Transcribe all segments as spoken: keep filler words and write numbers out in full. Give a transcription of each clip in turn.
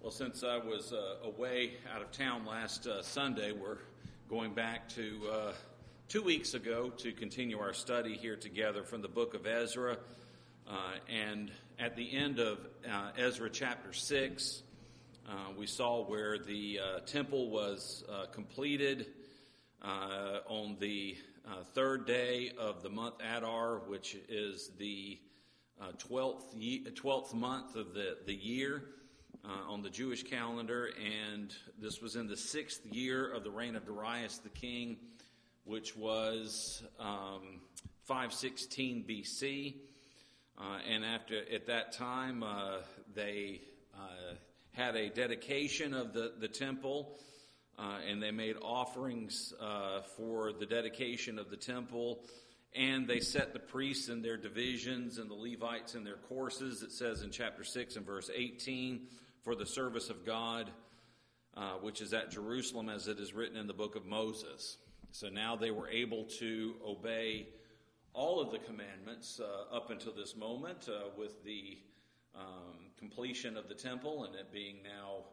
Well, since I was uh, away out of town last uh, Sunday, we're going back to uh, two weeks ago to continue our study here together from the book of Ezra. Uh, and at the end of uh, Ezra chapter six, uh, we saw where the uh, temple was uh, completed uh, on the uh, third day of the month Adar, which is the uh, twelfth, ye- twelfth month of the, the year. Uh, on the Jewish calendar, and this was in the sixth year of the reign of Darius the king, which was um, five sixteen B C. Uh, and after at that time, uh, they uh, had a dedication of the the temple, uh, and they made offerings uh, for the dedication of the temple. And they set the priests in their divisions and the Levites in their courses. It says in chapter six and verse eighteen. For the service of God, uh, which is at Jerusalem, as it is written in the book of Moses. So now they were able to obey all of the commandments uh, up until this moment uh, with the um, completion of the temple and it being now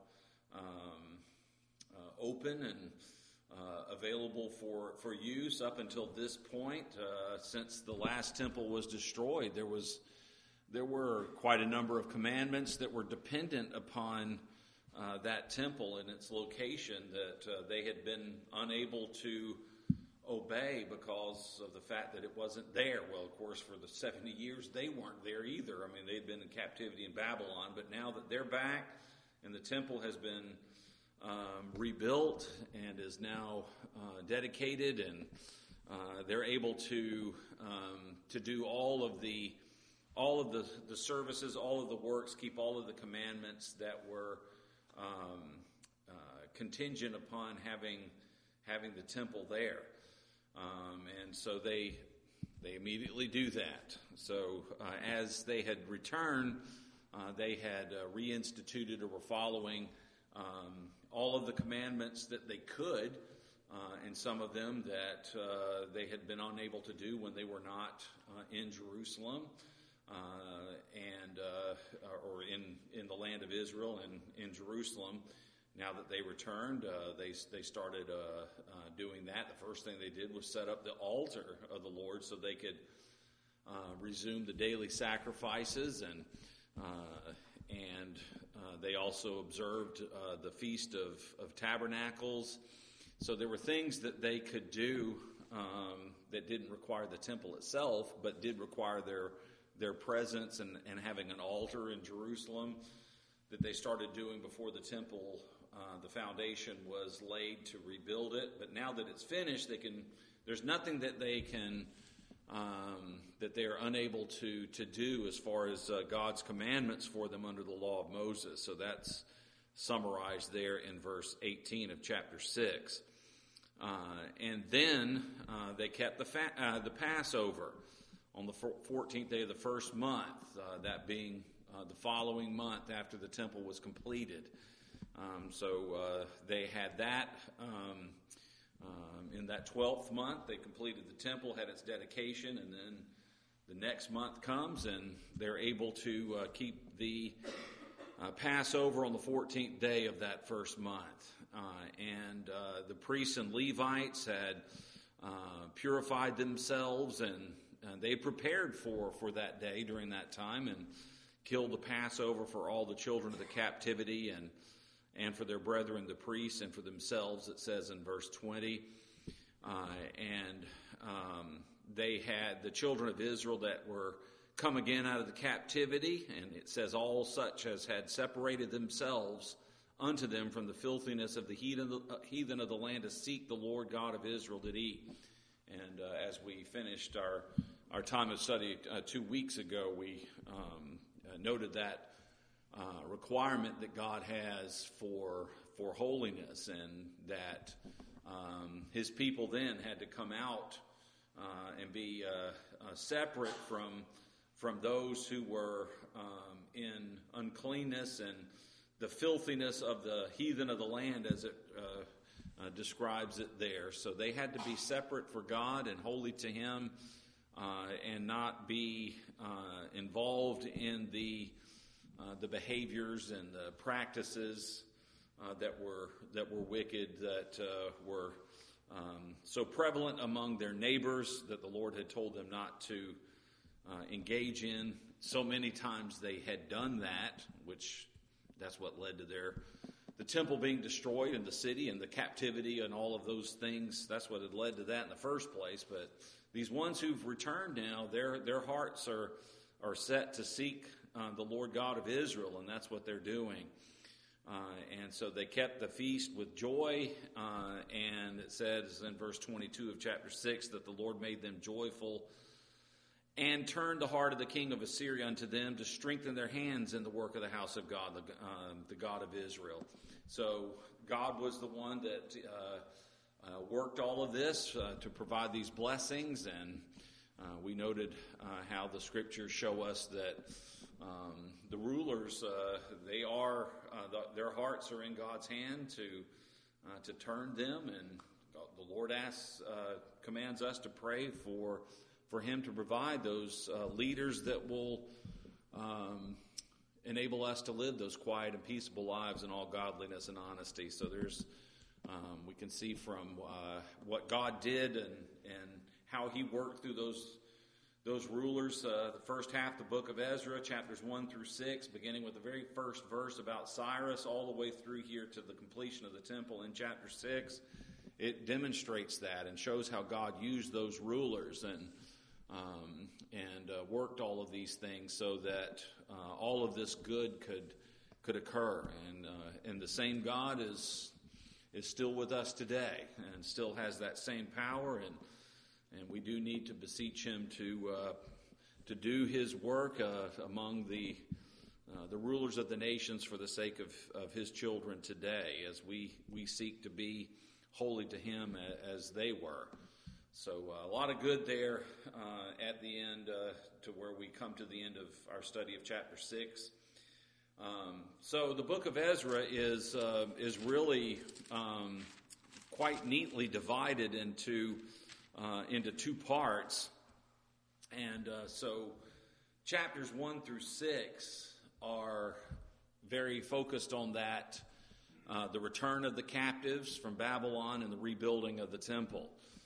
um, uh, open and uh, available for, for use. Up until this point, uh, since the last temple was destroyed, there was There were quite a number of commandments that were dependent upon uh, that temple and its location that uh, they had been unable to obey because of the fact that it wasn't there. Well, of course, for the seventy years, they weren't there either. I mean, they'd been in captivity in Babylon, but now that they're back and the temple has been um, rebuilt and is now uh, dedicated, and uh, they're able to um, to do all of the all of the, the services, all of the works, keep all of the commandments that were um, uh, contingent upon having having the temple there. Um, and so they they immediately do that. So uh, as they had returned, uh, they had uh, reinstituted or were following um, all of the commandments that they could, uh, and some of them that uh, they had been unable to do when they were not uh, in Jerusalem. Uh, and uh, or in, in the land of Israel and in Jerusalem. Now that they returned, uh, they they started uh, uh, doing that. The first thing they did was set up the altar of the Lord so they could uh, resume the daily sacrifices, and uh, and uh, they also observed uh, the Feast of, of Tabernacles. So there were things that they could do um, that didn't require the temple itself, but did require their their presence and, and having an altar in Jerusalem that they started doing before the temple, uh, the foundation was laid to rebuild it. But now that it's finished, they can. There's nothing that they can, um, that they are unable to, to do as far as uh, God's commandments for them under the law of Moses. So that's summarized there in verse eighteen of chapter six. Uh, and then uh, they kept the fa- uh, the Passover on the fourteenth day of the first month, uh, that being uh, the following month after the temple was completed. Um, so uh, they had that um, um, in that twelfth month. They completed the temple, had its dedication, and then the next month comes and they're able to uh, keep the uh, Passover on the fourteenth day of that first month. Uh, and uh, the priests and Levites had uh, purified themselves, and And they prepared for, for that day during that time and killed the Passover for all the children of the captivity and and for their brethren, the priests, and for themselves, it says in verse twenty. Uh, and um, they had the children of Israel that were come again out of the captivity, and it says all such as had separated themselves unto them from the filthiness of the heathen, uh, heathen of the land to seek the Lord God of Israel did eat. And uh, as we finished our our time of study uh, two weeks ago, we um, uh, noted that uh, requirement that God has for for holiness, and that um, His people then had to come out uh, and be uh, uh, separate from from those who were um, in uncleanness and the filthiness of the heathen of the land, as it uh, Uh, describes it there. So they had to be separate for God and holy to Him, uh, and not be uh, involved in the uh, the behaviors and the practices uh, that were that were wicked, that uh, were um, so prevalent among their neighbors that the Lord had told them not to uh, engage in. So many times they had done that, which that's what led to their the temple being destroyed and the city and the captivity and all of those things. That's what had led to that in the first place. But these ones who've returned now, their their hearts are are set to seek uh, the Lord God of Israel, and that's what they're doing. Uh, and so they kept the feast with joy, uh, and it says in verse twenty-two of chapter six that the Lord made them joyful and turned the heart of the king of Assyria unto them to strengthen their hands in the work of the house of God, the, uh, the God of Israel. So God was the one that uh, uh, worked all of this uh, to provide these blessings, and uh, we noted uh, how the scriptures show us that um, the rulers, uh, they are, uh, the, their hearts are in God's hand to uh, to turn them, and the Lord asks, uh, commands us to pray for for Him to provide those uh, leaders that will um, enable us to live those quiet and peaceable lives in all godliness and honesty. So there's, um, we can see from uh, what God did and and how He worked through those those rulers. Uh, the first half, the book of Ezra, chapters one through six, beginning with the very first verse about Cyrus, all the way through here to the completion of the temple in chapter six. It demonstrates that and shows how God used those rulers and Um, and uh, worked all of these things so that uh, all of this good could could occur. And uh, and the same God is is still with us today and still has that same power. And and we do need to beseech Him to uh, to do His work uh, among the uh, the rulers of the nations for the sake of, of His children today, as we we seek to be holy to Him as they were. So uh, a lot of good there uh, at the end uh, to where we come to the end of our study of chapter six. Um, so the book of Ezra is uh, is really um, quite neatly divided into uh, into two parts, and uh, so chapters one through six are very focused on that, uh, the return of the captives from Babylon and the rebuilding of the temple.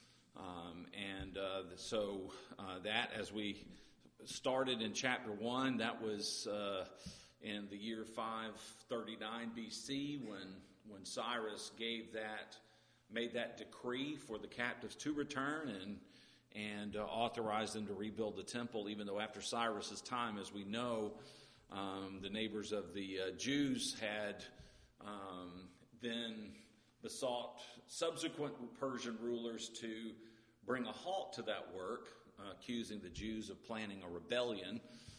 Um, and uh, so uh, that, as we started in chapter one, that was uh, in the year five thirty-nine B C when when Cyrus gave that, made that decree for the captives to return and and uh, authorized them to rebuild the temple. Even though after Cyrus's time, as we know, um, the neighbors of the uh, Jews had um, then besought subsequent Persian rulers to bring a halt to that work, uh, accusing the Jews of planning a rebellion.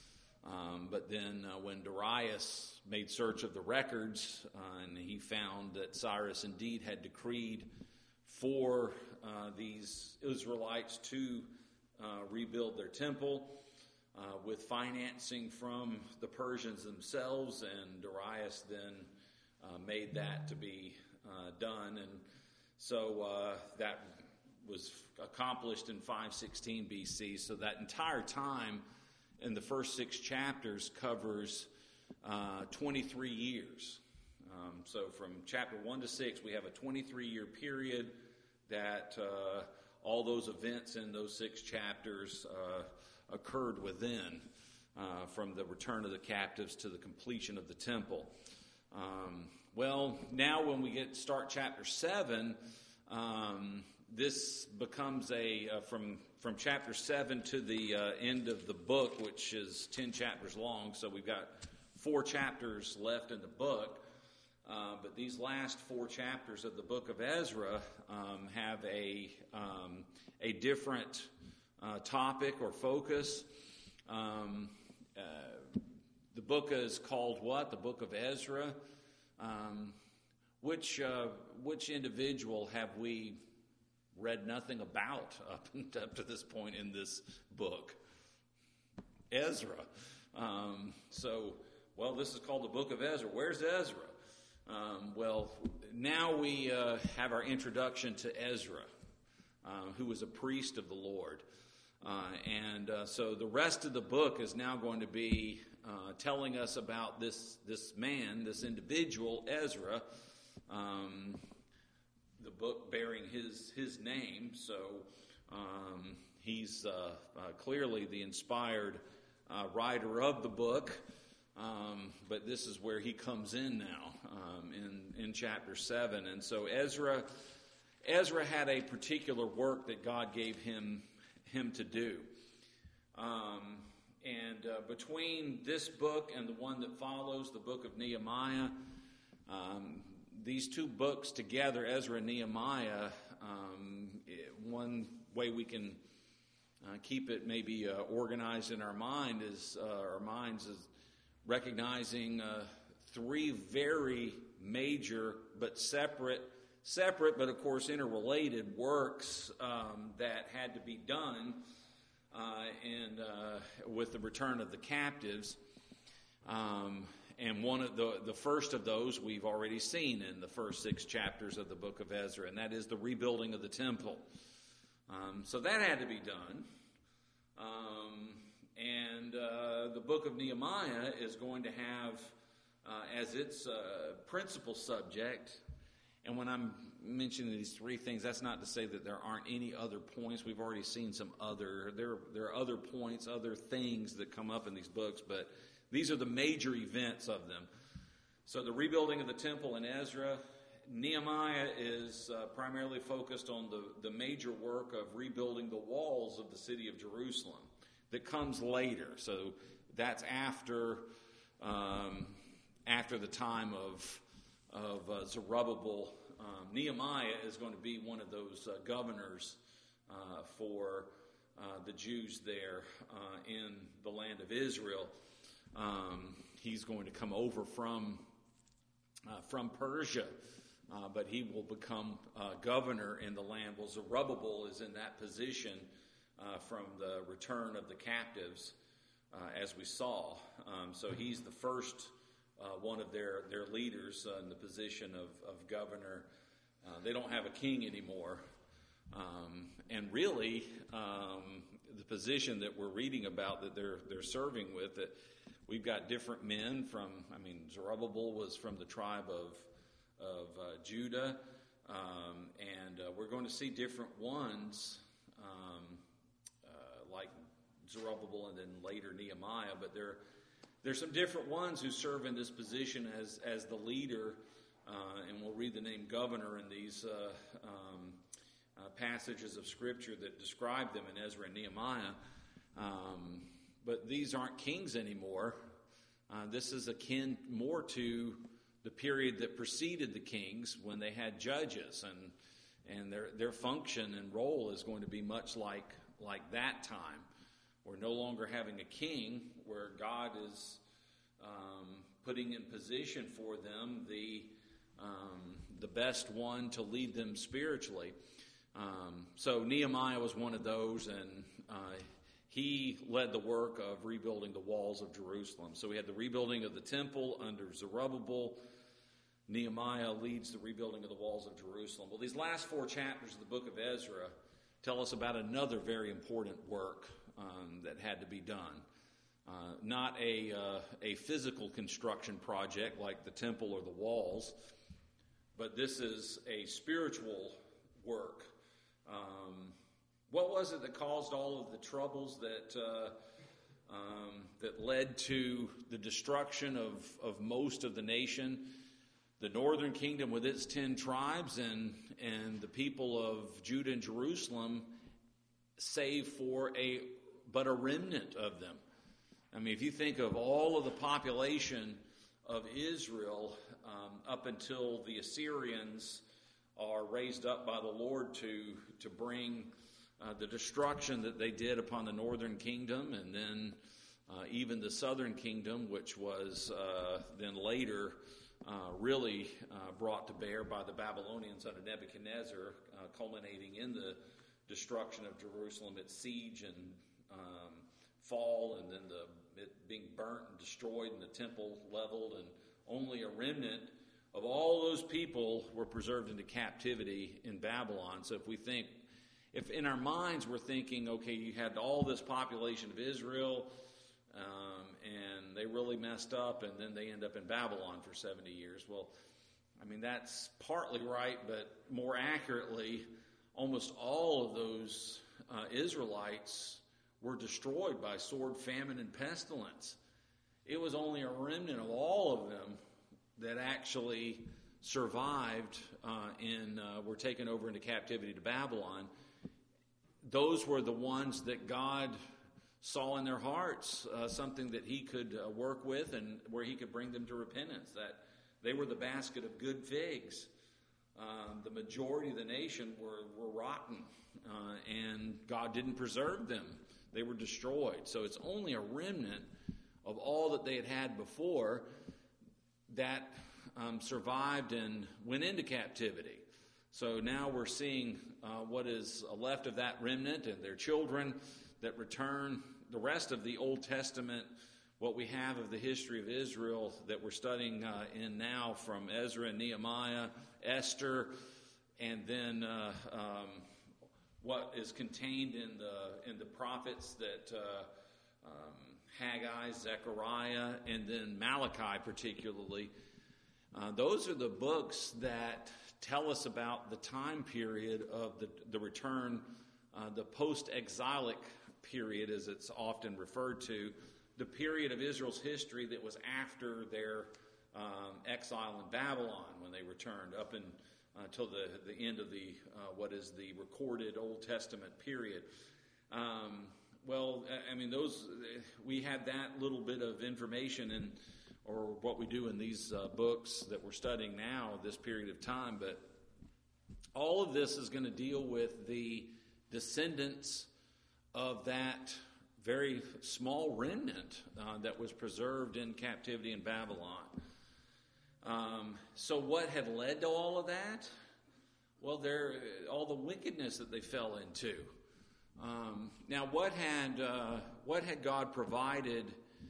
Um, but then uh, when Darius made search of the records, uh, and he found that Cyrus indeed had decreed for uh, these Israelites to uh, rebuild their temple uh, with financing from the Persians themselves, and Darius then uh, made that to be uh, done. And so uh, that was accomplished in five sixteen B C. So that entire time in the first six chapters covers uh, twenty-three years. Um, so from chapter one to six, we have a twenty-three year period that uh, all those events in those six chapters uh, occurred within, uh, from the return of the captives to the completion of the temple. Um, well, now when we get start chapter seven, um, this becomes a uh, from from chapter seven to the uh, end of the book, which is ten chapters long. So we've got four chapters left in the book. Uh, but these last four chapters of the book of Ezra um, have a um, a different uh, topic or focus. Um, uh, the book is called what? The book of Ezra. Um, which uh, which individual have we read nothing about up, up to this point in this book? Ezra. Um, so, well, this is called the book of Ezra. Where's Ezra? Um, well, now we uh, have our introduction to Ezra, uh, who was a priest of the Lord. Uh, and uh, so the rest of the book is now going to be uh, telling us about this this man, this individual, Ezra, um, the book bearing his his name. So um, he's uh, uh, clearly the inspired uh, writer of the book. Um, but this is where he comes in now um, in in chapter seven. And so Ezra Ezra had a particular work that God gave him him to do. Um, and uh, between this book and the one that follows, the book of Nehemiah, um, these two books together, Ezra and Nehemiah, um, it, one way we can uh, keep it maybe uh, organized in our mind is uh, our minds is recognizing uh, three very major but separate Separate, but of course interrelated works um, that had to be done uh, and uh, with the return of the captives. Um, and one of the the first of those we've already seen in the first six chapters of the book of Ezra, and that is the rebuilding of the temple. Um, so that had to be done. Um, and uh, the book of Nehemiah is going to have uh, as its uh, principal subject. And when I'm mentioning these three things, that's not to say that there aren't any other points. We've already seen some other, there, there are other points, other things that come up in these books, but these are the major events of them. So the rebuilding of the temple in Ezra, Nehemiah is uh, primarily focused on the, the major work of rebuilding the walls of the city of Jerusalem that comes later. So that's after, um, after the time of of uh, Zerubbabel. Um, Nehemiah is going to be one of those uh, governors uh, for uh, the Jews there uh, in the land of Israel. Um, he's going to come over from uh, from Persia, uh, but he will become uh, governor in the land. Well, Zerubbabel is in that position uh, from the return of the captives, uh, as we saw. Um, so he's the first Uh, one of their, their leaders uh, in the position of, of governor. Uh, they don't have a king anymore. Um, and really, um, the position that we're reading about that they're they're serving with, that we've got different men from, I mean, Zerubbabel was from the tribe of, of uh, Judah. Um, and uh, we're going to see different ones um, uh, like Zerubbabel and then later Nehemiah, but they're There's some different ones who serve in this position as as the leader, uh, and we'll read the name governor in these uh, um, uh, passages of Scripture that describe them in Ezra and Nehemiah. Um, but these aren't kings anymore. Uh, this is akin more to the period that preceded the kings when they had judges, and and their their function and role is going to be much like like that time. We're no longer having a king where God is um, putting in position for them the um, the best one to lead them spiritually. Um, so Nehemiah was one of those, and uh, he led the work of rebuilding the walls of Jerusalem. So we had the rebuilding of the temple under Zerubbabel. Nehemiah leads the rebuilding of the walls of Jerusalem. Well, these last four chapters of the book of Ezra tell us about another very important work Um, that had to be done. Uh, not a uh, a physical construction project like the temple or the walls, but this is a spiritual work. Um, what was it that caused all of the troubles that uh, um, that led to the destruction of, of most of the nation? The northern kingdom with its ten tribes and and the people of Judah and Jerusalem, save for a but a remnant of them. I mean, if you think of all of the population of Israel um, up until the Assyrians are raised up by the Lord to to bring uh, the destruction that they did upon the northern kingdom, and then uh, even the southern kingdom, which was uh, then later uh, really uh, brought to bear by the Babylonians under Nebuchadnezzar, uh, culminating in the destruction of Jerusalem, its siege and um, fall, and then the it being burnt and destroyed, and the temple leveled, and only a remnant of all those people were preserved into captivity in Babylon. So if we think if in our minds we're thinking, okay, you had all this population of Israel, um, and they really messed up, and then they end up in Babylon for seventy years. Well, I mean, that's partly right, but more accurately, almost all of those uh, Israelites were destroyed by sword, famine, and pestilence. It was only a remnant of all of them that actually survived uh, and uh, were taken over into captivity to Babylon. Those were the ones that God saw in their hearts uh, something that he could uh, work with and where he could bring them to repentance, that they were the basket of good figs. Um, the majority of the nation were, were rotten, uh, and God didn't preserve them. They were destroyed. So it's only a remnant of all that they had had before that um, survived and went into captivity. So now we're seeing uh, what is left of that remnant and their children that return. The rest of the Old Testament, what we have of the history of Israel that we're studying uh, in now from Ezra and Nehemiah, Esther, and then uh, um, what is contained in the in the prophets that uh, um, Haggai, Zechariah, and then Malachi particularly. Uh, those are the books that tell us about the time period of the, the return, uh, the post-exilic period, as it's often referred to, the period of Israel's history that was after their um, exile in Babylon when they returned up in, uh, until the, the end of the uh, what is the recorded Old Testament period. Um, well, I mean, those we had that little bit of information in, or what we do in these uh, books that we're studying now, this period of time, but all of this is going to deal with the descendants of that very small remnant uh, that was preserved in captivity in Babylon. Um, so what had led to all of that? Well, there all the wickedness that they fell into. Um, now, what had uh, what had God provided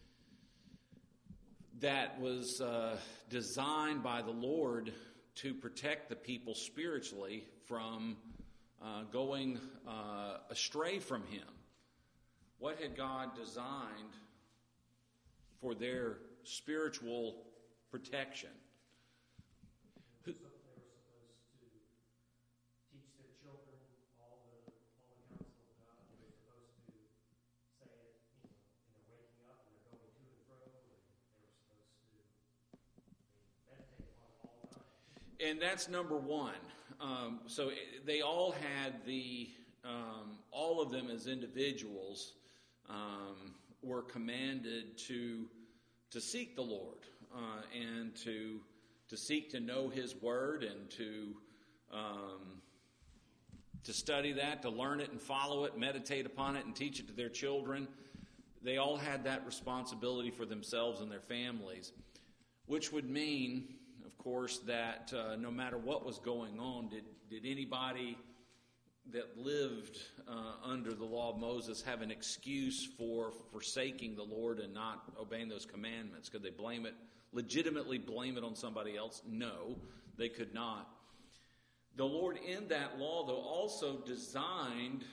that was uh, designed by the Lord to protect the people spiritually from uh, going uh, astray from Him? What had God designed for their spiritual protection? They were supposed to teach their children all the all the counsel of God. They were supposed to say it, you know, and they're waking up and they're going to and fro, and they were supposed to meditate upon it all the time. And that's number one. Um, so they all had the, um, all of them as individuals um, were commanded to to seek the Lord uh, and to to seek to know His Word and to um, to study that, to learn it and follow it, meditate upon it and teach it to their children. They all had that responsibility for themselves and their families, which would mean, of course, that uh, no matter what was going on, did, did anybody that lived uh, under the law of Moses have an excuse for forsaking the Lord and not obeying those commandments? Could they blame it, legitimately blame it on somebody else? No, they could not. The Lord in that law, though, also designed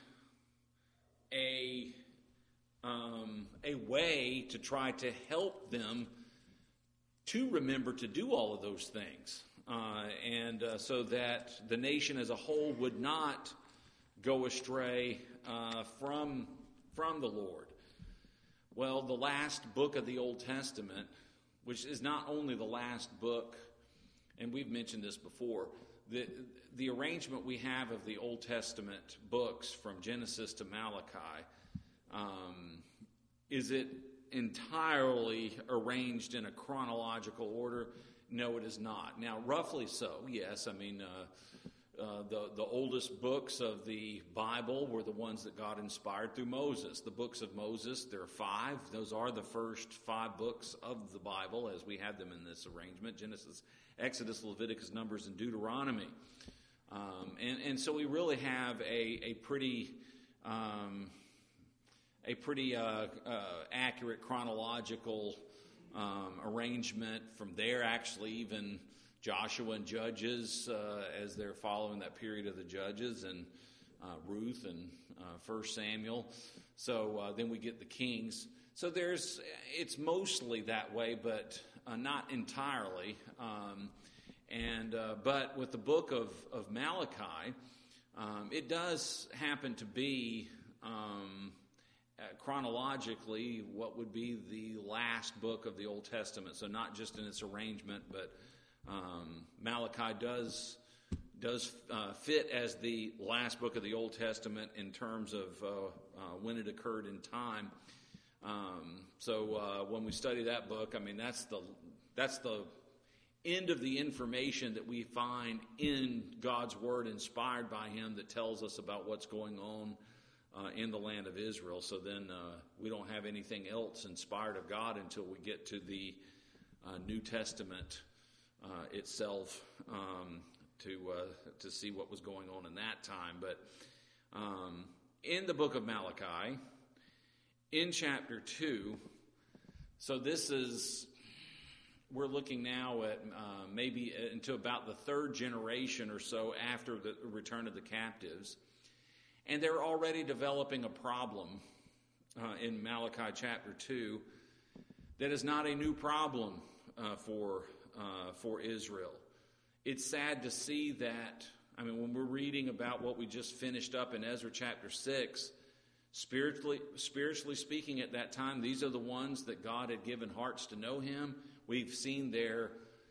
a, um, a way to try to help them to remember to do all of those things. Uh, and uh, so that the nation as a whole would not go astray uh, from, from the Lord. Well, the last book of the Old Testament, which is not only the last book, and we've mentioned this before, the, the arrangement we have of the Old Testament books from Genesis to Malachi, um, is it entirely arranged in a chronological order? No, it is not. Now, roughly so, yes. I mean, uh, Uh, the, the oldest books of the Bible were the ones that God inspired through Moses. The books of Moses, there are five. Those are the first five books of the Bible as we have them in this arrangement: Genesis, Exodus, Leviticus, Numbers, and Deuteronomy. Um, and, and so we really have a, a pretty um, a pretty uh, uh, accurate chronological um, arrangement from there, actually, even Joshua and Judges, uh, as they're following that period of the Judges, and uh, Ruth and uh, First Samuel. So uh, then we get the Kings. So there's, it's mostly that way, but uh, not entirely. Um, and uh, but with the book of, of Malachi, um, it does happen to be um, uh, chronologically what would be the last book of the Old Testament. So not just in its arrangement, but um, Malachi does does uh, fit as the last book of the Old Testament in terms of uh, uh, when it occurred in time. Um, so uh, when we study that book, I mean that's the that's the end of the information that we find in God's Word, inspired by Him, that tells us about what's going on uh, in the land of Israel. So then uh, we don't have anything else inspired of God until we get to the uh, New Testament uh, itself. Um, to uh, to see what was going on in that time. But um, in the book of Malachi, in chapter two, so this is, we're looking now at uh, maybe into about the third generation or so after the return of the captives. And they're already developing a problem uh, in Malachi chapter two that is not a new problem uh, for uh, for Israel. It's sad to see that, I mean, when we're reading about what we just finished up in Ezra chapter six, spiritually, spiritually speaking at that time, these are the ones that God had given hearts to know Him. We've seen their,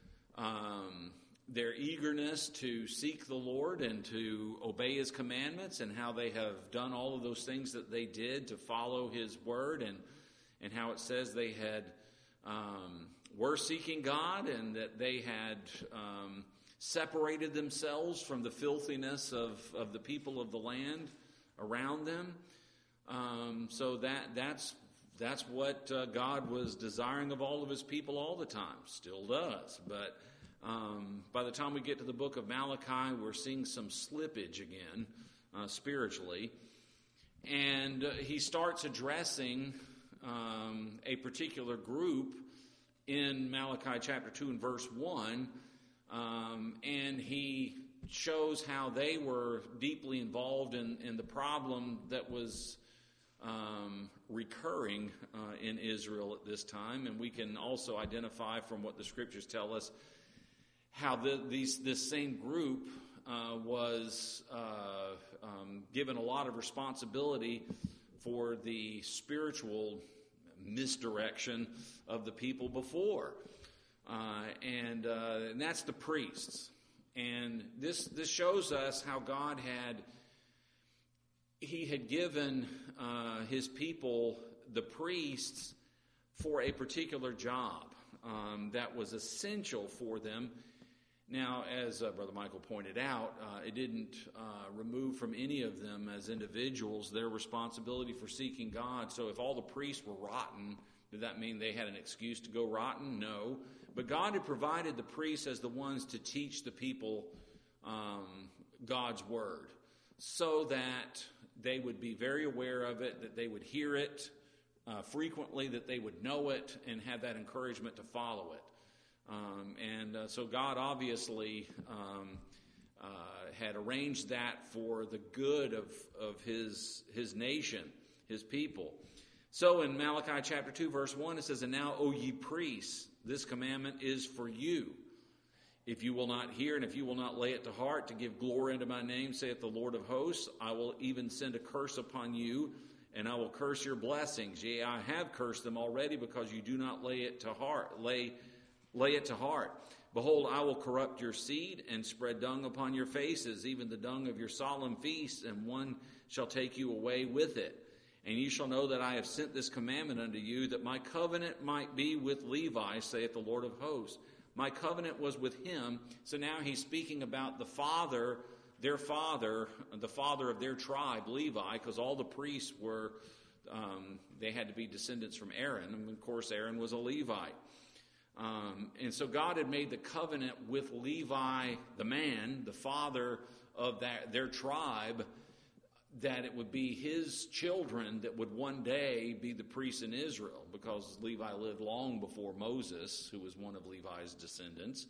um, their eagerness to seek the Lord and to obey His commandments, and how they have done all of those things that they did to follow His word, and, and how it says they had um, were seeking God, and that they had um, separated themselves from the filthiness of, of the people of the land around them. Um, so that that's that's what uh, God was desiring of all of His people all the time, still does. But um, by the time we get to the book of Malachi, we're seeing some slippage again, uh, spiritually. And uh, he starts addressing um, a particular group in Malachi chapter two and verse one, um, and he shows how they were deeply involved in, in the problem that was um, recurring uh, in Israel at this time. And we can also identify from what the scriptures tell us how the, these, this same group uh, was uh, um, given a lot of responsibility for the spiritual misdirection of the people before. Uh, and, uh, and that's the priests. And this this shows us how God had, He had given uh, His people, the priests, for a particular job um, that was essential for them. Now, as uh, Brother Michael pointed out, uh, it didn't uh, remove from any of them as individuals their responsibility for seeking God. So if all the priests were rotten, did that mean they had an excuse to go rotten? No. But God had provided the priests as the ones to teach the people um, God's word, so that they would be very aware of it, that they would hear it uh, frequently, that they would know it, and have that encouragement to follow it. Um, and uh, so God obviously um, uh, had arranged that for the good of, of his, his nation, His people. So in Malachi chapter two, verse one, it says, "And now, O ye priests, this commandment is for you. If you will not hear, and if you will not lay it to heart, to give glory unto my name, saith the Lord of hosts, I will even send a curse upon you, and I will curse your blessings. Yea, I have cursed them already, because you do not lay it to heart, lay, lay it to heart. Behold, I will corrupt your seed, and spread dung upon your faces, even the dung of your solemn feasts, and one shall take you away with it. And ye shall know that I have sent this commandment unto you, that my covenant might be with Levi, saith the Lord of hosts." My covenant was with him. So now he's speaking about the father, their father, the father of their tribe, Levi, because all the priests were, um, they had to be descendants from Aaron. And of course, Aaron was a Levite. Um, and so God had made the covenant with Levi, the man, the father of that, their tribe, that it would be his children that would one day be the priests in Israel, because Levi lived long before Moses, who was one of Levi's descendants.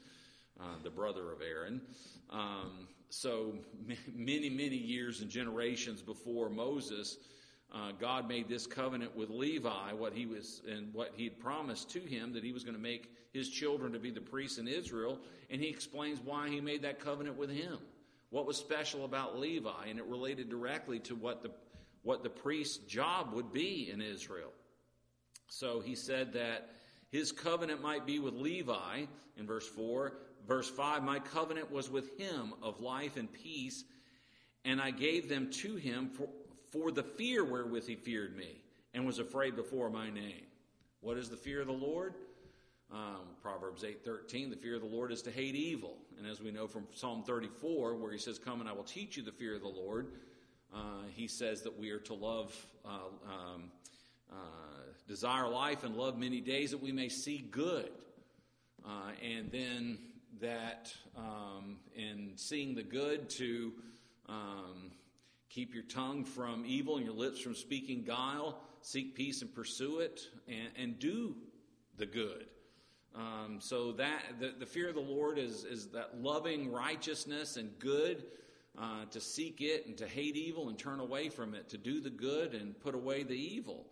uh, the brother of Aaron. Um, so m- many, many years and generations before Moses, uh, God made this covenant with Levi, what he was and what he had promised to him, that he was going to make his children to be the priests in Israel. And he explains why he made that covenant with him. What was special about Levi, and it related directly to what the what the priest's job would be in Israel. So he said that his covenant might be with Levi in verse four. Verse five, my covenant was with him of life and peace, and I gave them to him for, for the fear wherewith he feared me and was afraid before my name. What is the fear of the Lord? Um, Proverbs eight thirteen, the fear of the Lord is to hate evil. And as we know from Psalm thirty-four, where he says, come and I will teach you the fear of the Lord, uh, he says that we are to love, uh, um, uh, desire life and love many days that we may see good. Uh, and then that um, in seeing the good to um, keep your tongue from evil and your lips from speaking guile, seek peace and pursue it, and, and do the good. Um, so that the, the fear of the Lord is, is that loving righteousness and good, uh, to seek it and to hate evil and turn away from it, to do the good and put away the evil.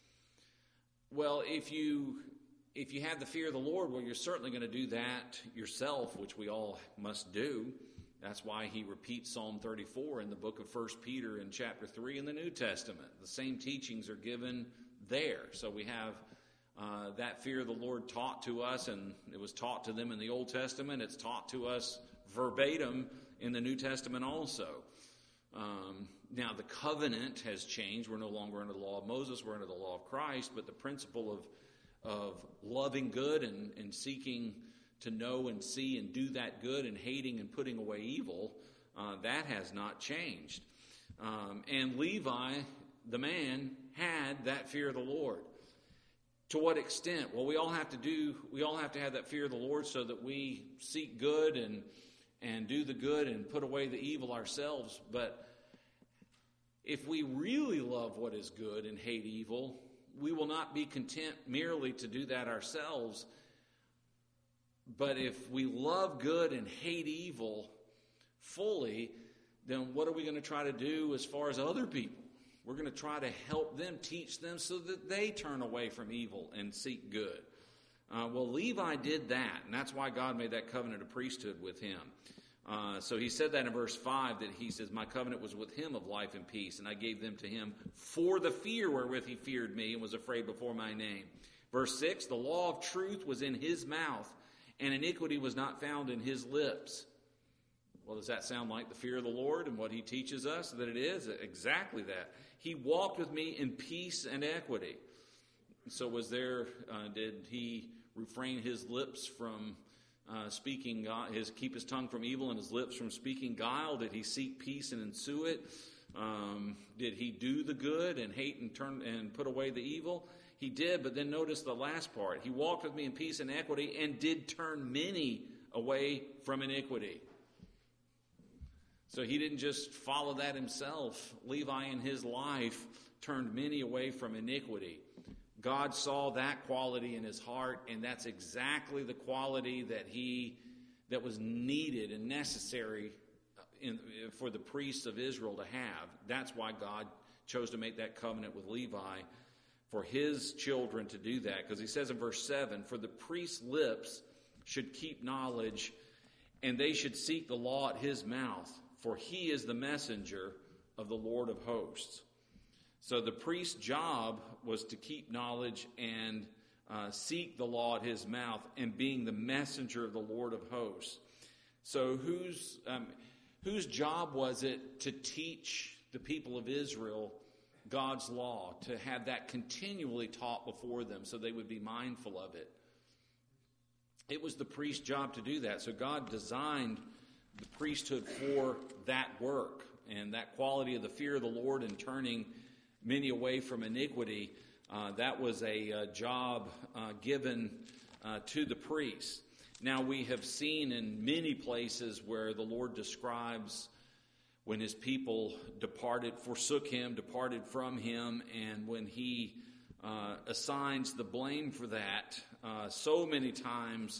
Well, if you if you have the fear of the Lord, well, you're certainly going to do that yourself, which we all must do. That's why he repeats Psalm thirty-four in the book of First Peter in chapter three in the New Testament. The same teachings are given there. So we have Uh, that fear of the Lord taught to us, and it was taught to them in the Old Testament. It's taught to us verbatim in the New Testament also. Um, now, the covenant has changed. We're no longer under the law of Moses. We're under the law of Christ. But the principle of of loving good and, and seeking to know and see and do that good and hating and putting away evil, uh, that has not changed. Um, and Levi, the man, had that fear of the Lord. To what extent? Well, we all have to do, we all have to have that fear of the Lord so that we seek good and and do the good and put away the evil ourselves. But if we really love what is good and hate evil, we will not be content merely to do that ourselves. But if we love good and hate evil fully, then what are we going to try to do as far as other people? We're going to try to help them, teach them so that they turn away from evil and seek good. Uh, well, Levi did that, and that's why God made that covenant of priesthood with him. Uh, so he said that in verse five, that he says, my covenant was with him of life and peace, and I gave them to him for the fear wherewith he feared me and was afraid before my name. Verse six, the law of truth was in his mouth, and iniquity was not found in his lips. Well, does that sound like the fear of the Lord and what he teaches us that it is? Exactly that. He walked with me in peace and equity. So was there, uh, did he refrain his lips from uh, speaking, God, his keep his tongue from evil and his lips from speaking guile? Did he seek peace and ensue it? Um, did he do the good and hate and turn and put away the evil? He did, but then notice the last part. He walked with me in peace and equity and did turn many away from iniquity. So he didn't just follow that himself. Levi in his life turned many away from iniquity. God saw that quality in his heart, and that's exactly the quality that he that was needed and necessary in, for the priests of Israel to have. That's why God chose to make that covenant with Levi, for his children to do that. Because he says in verse seven, for the priest's lips should keep knowledge, and they should seek the law at his mouth. For he is the messenger of the Lord of hosts. So the priest's job was to keep knowledge and uh, seek the law at his mouth, and being the messenger of the Lord of hosts. So whose um, whose job was it to teach the people of Israel God's law, to have that continually taught before them so they would be mindful of it? It was the priest's job to do that. So God designed the priesthood for that work, and that quality of the fear of the Lord and turning many away from iniquity, uh, that was a uh, job uh, given uh, to the priest. Now, we have seen in many places where the Lord describes when his people departed, forsook him, departed from him, and when he uh, assigns the blame for that, uh, so many times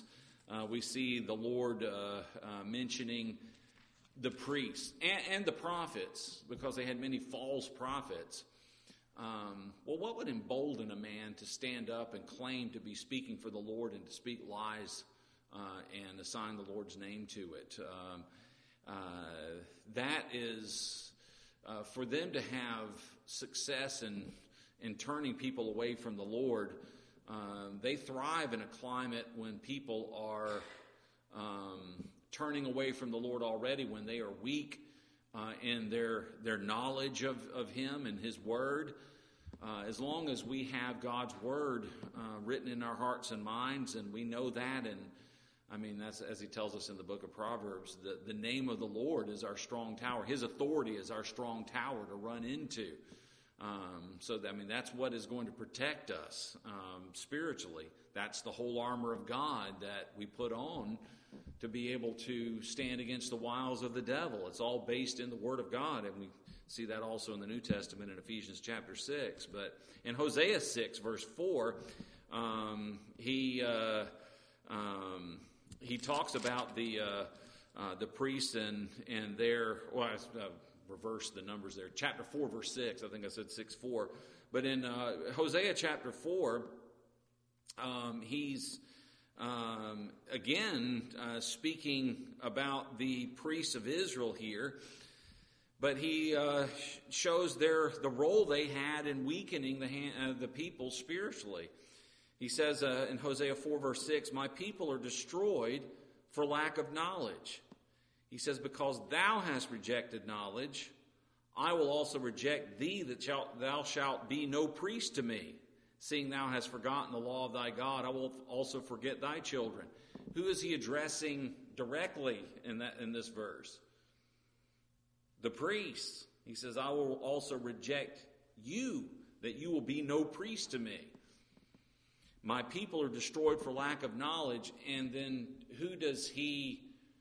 uh, we see the Lord uh, uh, mentioning the priests and, and the prophets, because they had many false prophets. Um, well, what would embolden a man to stand up and claim to be speaking for the Lord and to speak lies uh, and assign the Lord's name to it? Um, uh, that is, uh, for them to have success in, in turning people away from the Lord, um, they thrive in a climate when people are um, turning away from the Lord already, when they are weak uh, in their their knowledge of, of Him and His Word. Uh, as long as we have God's Word uh, written in our hearts and minds, and we know that, and I mean, that's as He tells us in the book of Proverbs, the, the name of the Lord is our strong tower. His authority is our strong tower to run into. Um, so, that, I mean, that's what is going to protect us um, spiritually. That's the whole armor of God that we put on to be able to stand against the wiles of the devil. It's all based in the Word of God, and we see that also in the New Testament in Ephesians chapter six. But in Hosea six, verse four, um, he uh, um, he talks about the uh, uh, the priests and and their well, I uh, reverse the numbers there. Chapter four, verse six. I think I said six four. But in uh, Hosea chapter four, um, he's Um, again, uh, speaking about the priests of Israel here, but he uh, shows their the role they had in weakening the hand, uh, the people spiritually. He says uh, in Hosea four verse six, "My people are destroyed for lack of knowledge." He says, "Because thou hast rejected knowledge, I will also reject thee, that shalt, thou shalt be no priest to me. Seeing thou hast forgotten the law of thy God, I will also forget thy children." Who is he addressing directly in that in this verse? The priests. He says, "I will also reject you, that you will be no priest to me." My people are destroyed for lack of knowledge. And then who does he?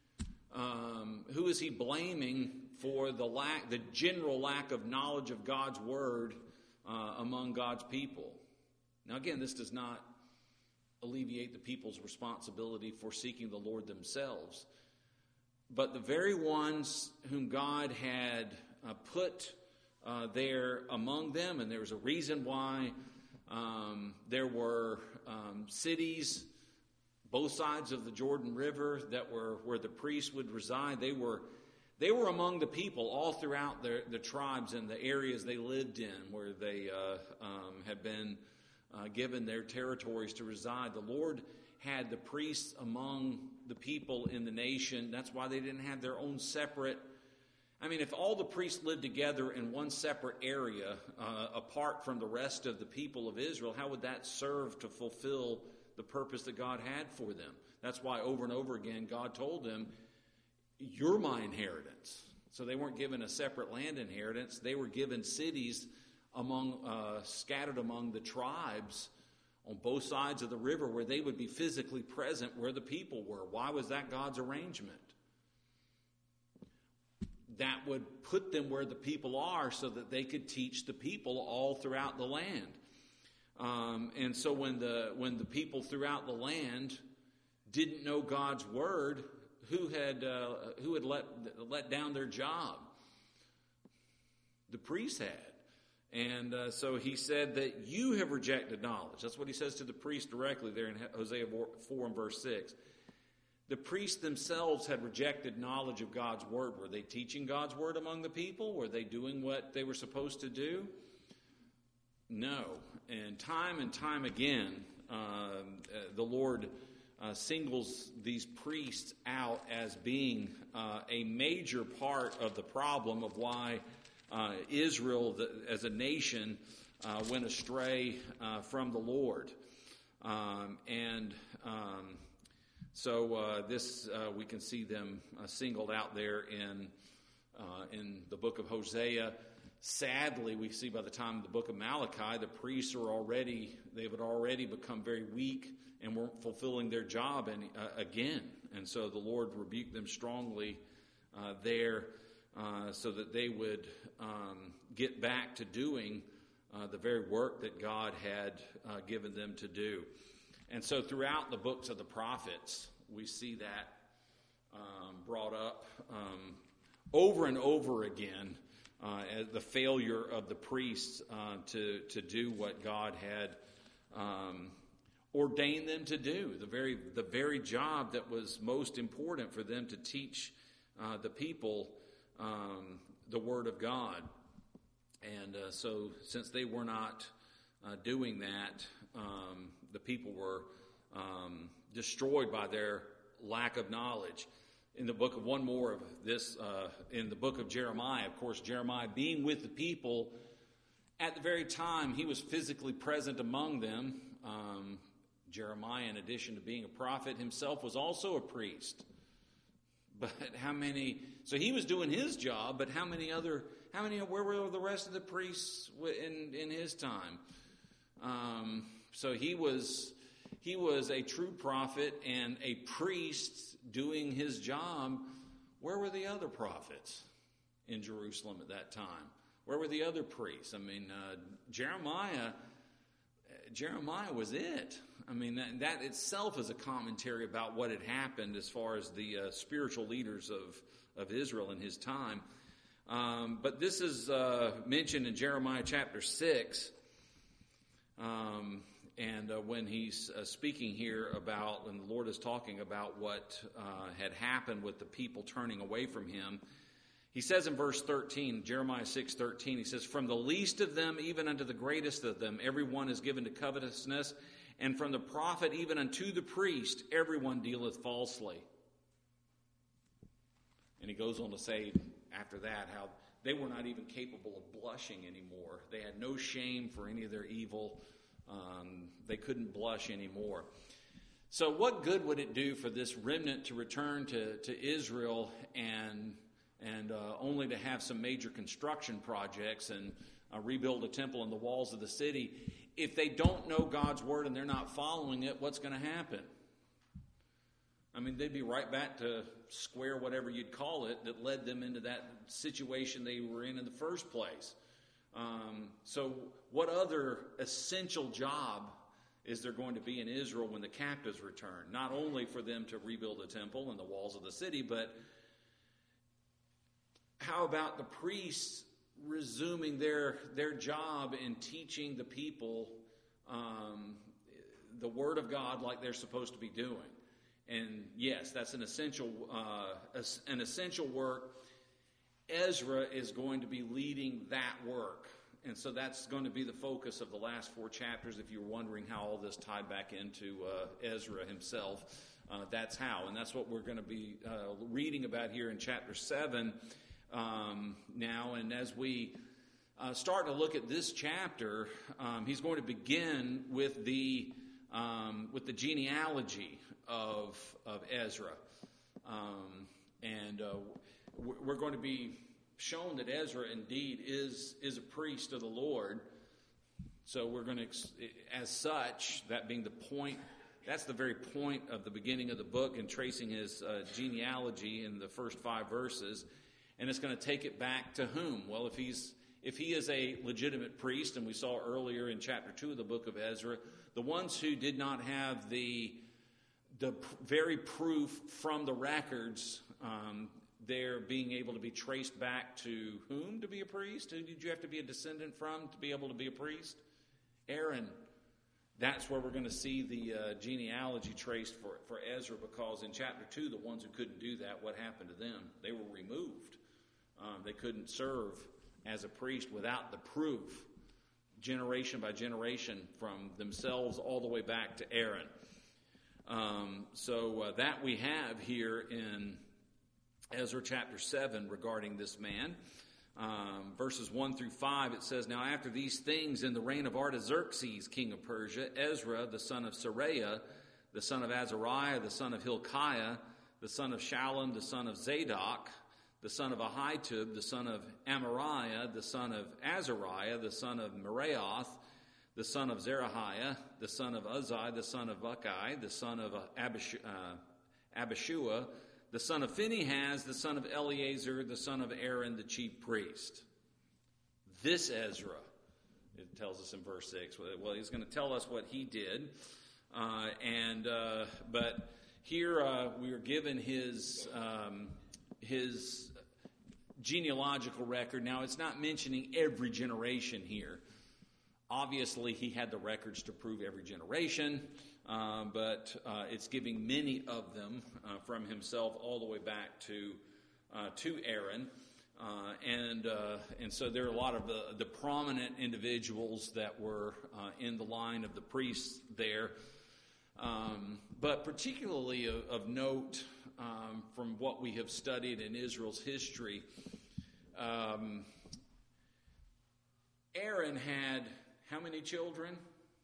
Um, who is he blaming for the lack, the general lack of knowledge of God's word uh, among God's people? Now, again, this does not alleviate the people's responsibility for seeking the Lord themselves. But the very ones whom God had uh, put uh, there among them, and there was a reason why um, there were um, cities, both sides of the Jordan River, that were where the priests would reside. They were they were among the people all throughout the, the tribes and the areas they lived in, where they uh, um, had been Uh, given their territories to reside. The Lord had the priests among the people in the nation. That's why they didn't have their own separate. I mean, if all the priests lived together in one separate area, uh, apart from the rest of the people of Israel, how would that serve to fulfill the purpose that God had for them? That's why over and over again God told them, "You're my inheritance." So they weren't given a separate land inheritance. They were given cities among uh, scattered among the tribes on both sides of the river, where they would be physically present where the people were. Why was that God's arrangement? That would put them where the people are so that they could teach the people all throughout the land. Um, and so when the when the people throughout the land didn't know God's word, who had uh, who had let let down their job? The priests had. And uh, so he said that you have rejected knowledge. That's what he says to the priest directly there in Hosea four and verse six. The priests themselves had rejected knowledge of God's word. Were they teaching God's word among the people? Were they doing what they were supposed to do? No. And time and time again, uh, the Lord uh, singles these priests out as being uh, a major part of the problem of why Uh, Israel, the, as a nation, uh, went astray uh, from the Lord. Um, and um, so uh, this, uh, we can see them uh, singled out there in uh, in the book of Hosea. Sadly, we see by the time of the book of Malachi, the priests are already, they had already become very weak and weren't fulfilling their job any, uh, again. And so the Lord rebuked them strongly uh, there. Uh, so that they would um, get back to doing uh, the very work that God had uh, given them to do. And so throughout the books of the prophets, we see that um, brought up um, over and over again, uh, as the failure of the priests uh, to, to do what God had um, ordained them to do, the very, the very job that was most important for them to teach uh, the people um, the Word of God. And uh, so since they were not uh, doing that, um, the people were um, destroyed by their lack of knowledge. In the book of one more of this, uh, in the book of Jeremiah, of course, Jeremiah being with the people at the very time he was physically present among them. Um, Jeremiah, in addition to being a prophet himself, was also a priest. But how many, so he was doing his job, but how many other, how many, where were the rest of the priests in, in his time? Um, so he was, he was a true prophet and a priest doing his job. Where were the other prophets in Jerusalem at that time? Where were the other priests? I mean, uh, Jeremiah, Jeremiah was it. I mean, that, that itself is a commentary about what had happened as far as the uh, spiritual leaders of, of Israel in his time. Um, but this is uh, mentioned in Jeremiah chapter six. Um, and uh, when he's uh, speaking here about, when the Lord is talking about what uh, had happened with the people turning away from him, he says in verse thirteen, Jeremiah six thirteen, he says, "From the least of them even unto the greatest of them, everyone is given to covetousness, and from the prophet even unto the priest, everyone dealeth falsely." And he goes on to say after that how they were not even capable of blushing anymore. They had no shame for any of their evil. Um, they couldn't blush anymore. So what good would it do for this remnant to return to, to Israel and and uh, only to have some major construction projects and uh, rebuild a temple in the walls of the city? If they don't know God's word and they're not following it, what's going to happen? I mean, they'd be right back to square whatever you'd call it that led them into that situation they were in in the first place. Um, so what other essential job is there going to be in Israel when the captives return? Not only for them to rebuild the temple and the walls of the city, but how about the priests resuming their their job in teaching the people um, the Word of God like they're supposed to be doing? And yes, that's an essential uh, an essential work. Ezra is going to be leading that work. And so that's going to be the focus of the last four chapters. If you're wondering how all this tied back into uh, Ezra himself, uh, that's how. And that's what we're going to be uh, reading about here in chapter seven um, now. And as we uh, start to look at this chapter, um, he's going to begin with the um, with the genealogy of of Ezra. Um, and uh, we're going to be shown that Ezra indeed is is a priest of the Lord. So we're going to, as such, that being the point, that's the very point of the beginning of the book and tracing his uh, genealogy in the first five verses. And it's going to take it back to whom? Well, if he's if he is a legitimate priest, and we saw earlier in chapter two of the book of Ezra, the ones who did not have the the very proof from the records, um, they're being able to be traced back to whom to be a priest? Who did you have to be a descendant from to be able to be a priest? Aaron. That's where we're going to see the uh, genealogy traced for, for Ezra, because in chapter two, the ones who couldn't do that, what happened to them? They were removed. Um, they couldn't serve as a priest without the proof, generation by generation, from themselves all the way back to Aaron. Um, so uh, that we have here in Ezra chapter seven regarding this man. Um, verses one through five, it says, "Now after these things, in the reign of Artaxerxes, king of Persia, Ezra, the son of Seraiah, the son of Azariah, the son of Hilkiah, the son of Shallum, the son of Zadok, the son of Ahitub, the son of Amariah, the son of Azariah, the son of Meraioth, the son of Zerahiah, the son of Uzziah, the son of Buckai, the son of Abish- uh, Abishua, the son of Phinehas, the son of Eleazar, the son of Aaron, the chief priest." This Ezra, it tells us in verse six. Well, he's going to tell us what he did. Uh, and uh, but here uh, we are given his um, his genealogical record. Now, it's not mentioning every generation here. Obviously, he had the records to prove every generation, uh, but uh, it's giving many of them uh, from himself all the way back to uh, to Aaron. Uh, and uh, and so there are a lot of the, the prominent individuals that were uh, in the line of the priests there. Um, but particularly of, of note um, from what we have studied in Israel's history, um, Aaron had how many children?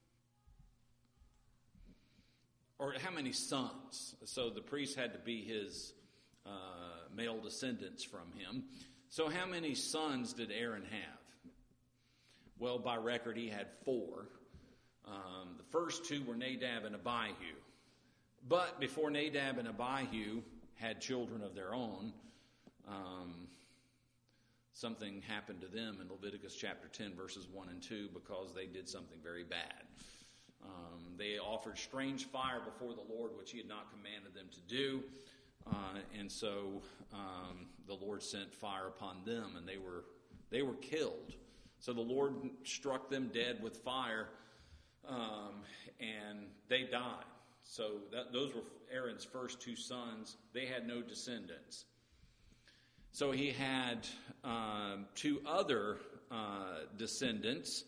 Or how many sons? So the priest had to be his uh, male descendants from him. So how many sons did Aaron have? Well, by record, he had four. Um, the first two were Nadab and Abihu. But before Nadab and Abihu had children of their own, um, something happened to them in Leviticus chapter ten, verses one and two, because they did something very bad. Um, they offered strange fire before the Lord, which he had not commanded them to do. Uh, and so um, the Lord sent fire upon them, and they were they were killed. So the Lord struck them dead with fire, um, and they died. So that, those were Aaron's first two sons. They had no descendants. So he had um, two other uh, descendants,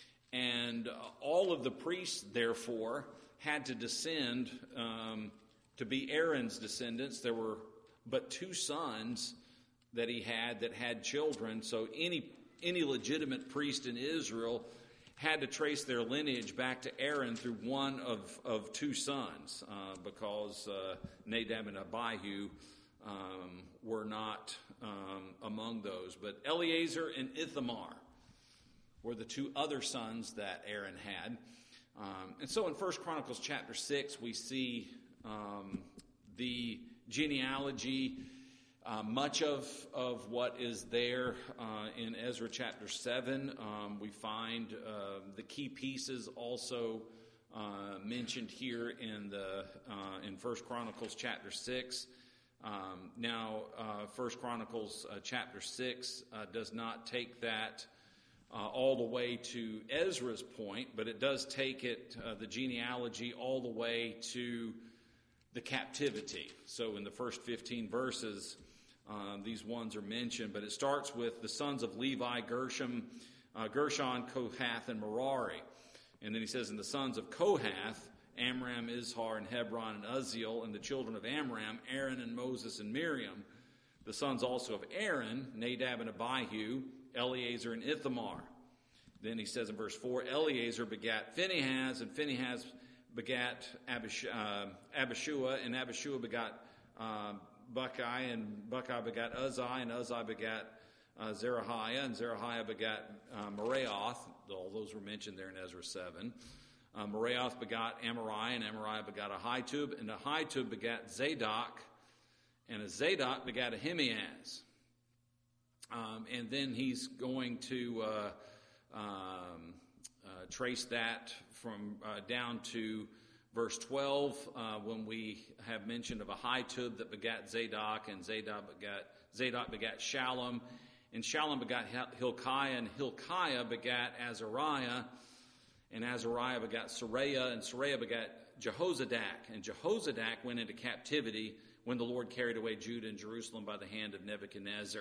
and all of the priests, therefore, had to descend um, to be Aaron's descendants. There were but two sons that he had that had children, so any any legitimate priest in Israel had to trace their lineage back to Aaron through one of, of two sons, uh, because uh, Nadab and Abihu um, were not um, among those. But Eleazar and Ithamar were the two other sons that Aaron had. Um, and so in First Chronicles chapter six, we see um, the genealogy, uh, much of, of what is there uh, in Ezra chapter seven. Um, we find uh, the key pieces also uh, mentioned here in the uh, in First Chronicles chapter six. Um, now, uh, First Chronicles uh, chapter six uh, does not take that Uh, all the way to Ezra's point, but it does take it, uh, the genealogy, all the way to the captivity. So in the first fifteen verses, uh, these ones are mentioned, but it starts with the sons of Levi, Gershom, uh, Gershon, Kohath, and Merari. And then he says, and the sons of Kohath, Amram, Izhar, and Hebron, and Uzziel, and the children of Amram, Aaron, and Moses, and Miriam. The sons also of Aaron, Nadab and Abihu, Eleazar and Ithamar. Then he says in verse four, Eleazar begat Phinehas, and Phinehas begat Abish, uh, Abishua, and Abishua begat uh, Buckai, and Buckai begat Uzzi, and Uzzi begat uh, Zerahiah, and Zerahiah begat uh, Meraioth. All those were mentioned there in Ezra seven. Uh, Meraioth begat Amariah, and Amariah begat Ahitub, and Ahitub begat Zadok, and Zadok begat Ahimaaz. Um, and then he's going to uh, um, uh, trace that from uh, down to verse twelve, uh, when we have mention of Ahitub that begat Zadok, and Zadok begat Zadok begat Shallum, and Shallum begat Hilkiah, and Hilkiah begat Azariah, and Azariah begat Saraiah, and Saraiah begat Jehozadak, and Jehozadak went into captivity when the Lord carried away Judah and Jerusalem by the hand of Nebuchadnezzar.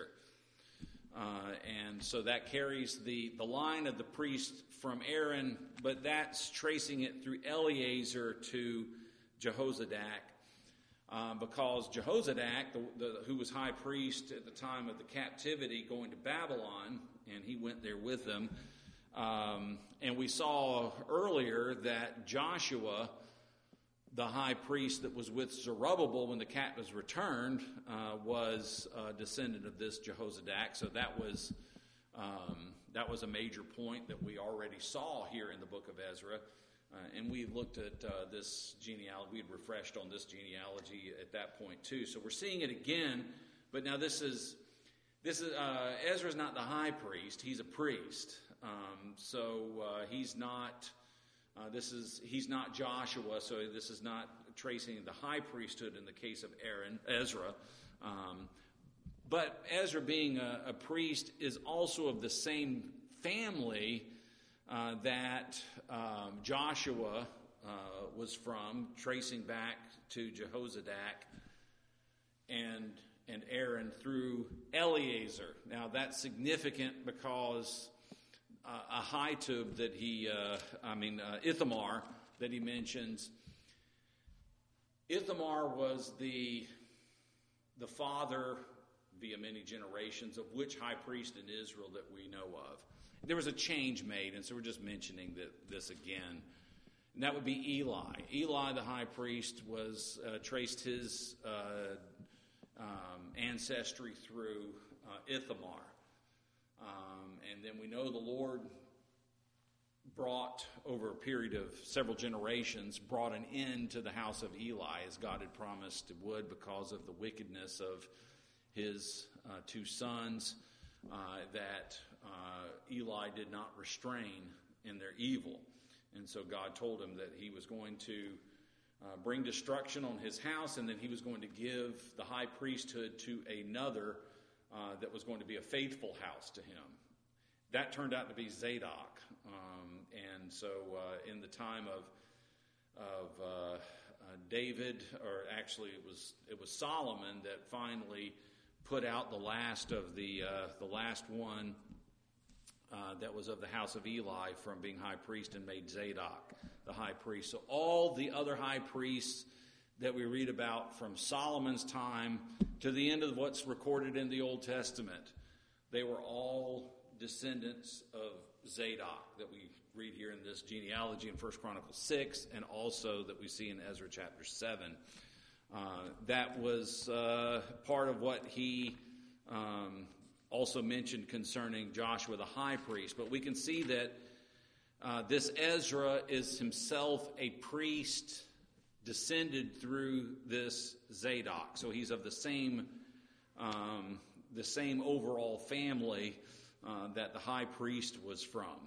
Uh, and so that carries the, the line of the priest from Aaron, but that's tracing it through Eleazar to Jehozadak, uh, because Jehozadak, the, the, who was high priest at the time of the captivity going to Babylon, and he went there with them, um, and we saw earlier that Joshua, the high priest that was with Zerubbabel when the captives returned, uh, was a descendant of this Jehozadak. So that was um, that was a major point that we already saw here in the book of Ezra. Uh, and we looked at uh, this genealogy. We had refreshed on this genealogy at that point too. So we're seeing it again. But now this is this is uh, Ezra's not the high priest. He's a priest. Um, so uh, he's not. Uh, this is he's not Joshua, so this is not tracing the high priesthood in the case of Aaron, Ezra. Um, but Ezra, being a, a priest, is also of the same family uh, that um, Joshua uh, was from, tracing back to Jehozadak and and Aaron through Eleazar. Now that's significant because uh, Ahitub that he, uh, I mean uh, Ithamar that he mentions, Ithamar was the the father via many generations of which high priest in Israel that we know of. There was a change made, and so we're just mentioning that, this again. And that would be Eli. Eli, the high priest, was uh, traced his uh, um, ancestry through uh, Ithamar. Um, and then we know the Lord brought, over a period of several generations, brought an end to the house of Eli, as God had promised it would, because of the wickedness of his uh, two sons uh, that uh, Eli did not restrain in their evil. And so God told him that he was going to uh, bring destruction on his house, and then he was going to give the high priesthood to another uh, that was going to be a faithful house to him. That turned out to be Zadok. Um, and so uh, in the time of of uh, uh, David, or actually it was it was Solomon that finally put out the last of the uh, the last one uh, that was of the house of Eli from being high priest, and made Zadok the high priest. So all the other high priests that we read about from Solomon's time to the end of what's recorded in the Old Testament, they were all descendants of Zadok that we read here in this genealogy in First Chronicles six, and also that we see in Ezra chapter seven. Uh, that was uh, part of what he um, also mentioned concerning Joshua the high priest. But we can see that uh, this Ezra is himself a priest descended through this Zadok. So he's of the same um, the same overall family uh, that the high priest was from.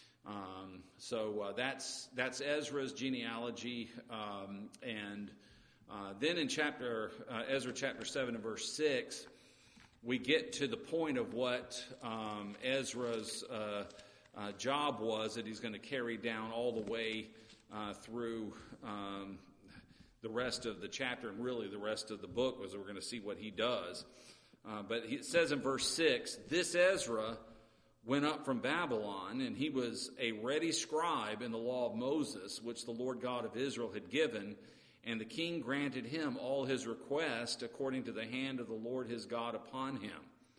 Um, so uh, that's that's Ezra's genealogy, um, and uh, then in chapter uh, Ezra chapter seven and verse six, we get to the point of what um, Ezra's uh, uh, job was that he's going to carry down all the way uh, through um, the rest of the chapter, and really the rest of the book, was we're going to see what he does. Uh, but he, it says in verse six, "This Ezra went up from Babylon, and he was a ready scribe in the law of Moses, which the Lord God of Israel had given, and the king granted him all his requests according to the hand of the Lord his God upon him."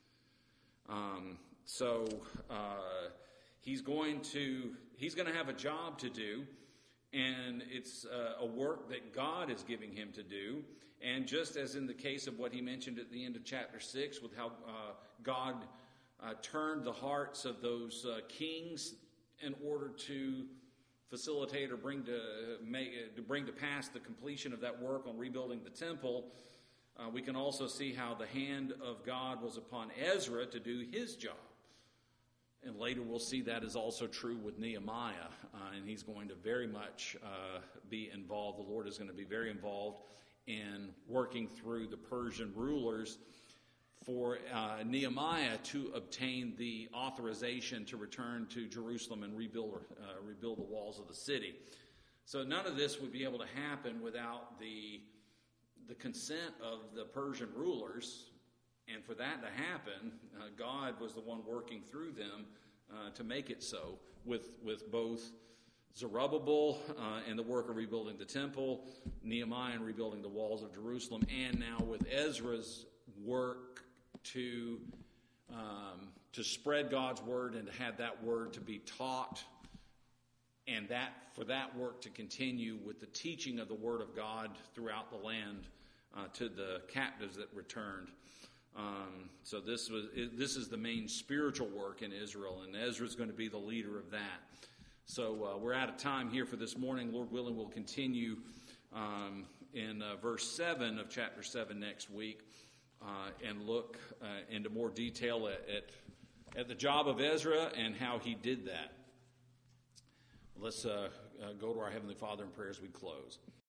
Um, so uh, he's going to he's going to have a job to do, and it's uh, a work that God is giving him to do. And just as in the case of what he mentioned at the end of chapter six, with how uh, God Uh, turned the hearts of those uh, kings in order to facilitate or bring to make to bring to pass the completion of that work on rebuilding the temple. Uh, we can also see how the hand of God was upon Ezra to do his job. And later we'll see that is also true with Nehemiah, uh, and he's going to very much uh, be involved. The Lord is going to be very involved in working through the Persian rulers for uh, Nehemiah to obtain the authorization to return to Jerusalem and rebuild uh, rebuild the walls of the city. So none of this would be able to happen without the the consent of the Persian rulers. And for that to happen, uh, God was the one working through them uh, to make it so, with with both Zerubbabel uh, and the work of rebuilding the temple, Nehemiah and rebuilding the walls of Jerusalem, and now with Ezra's work to um, to spread God's word and to have that word to be taught, and that for that work to continue with the teaching of the word of God throughout the land uh, to the captives that returned. Um, so this was this is the main spiritual work in Israel, and Ezra's going to be the leader of that. So uh, we're out of time here for this morning. Lord willing, we'll continue um, in uh, verse seven of chapter seven next week. Uh, and look uh, into more detail at, at at the job of Ezra and how he did that. Let's uh, uh, go to our Heavenly Father in prayer as we close.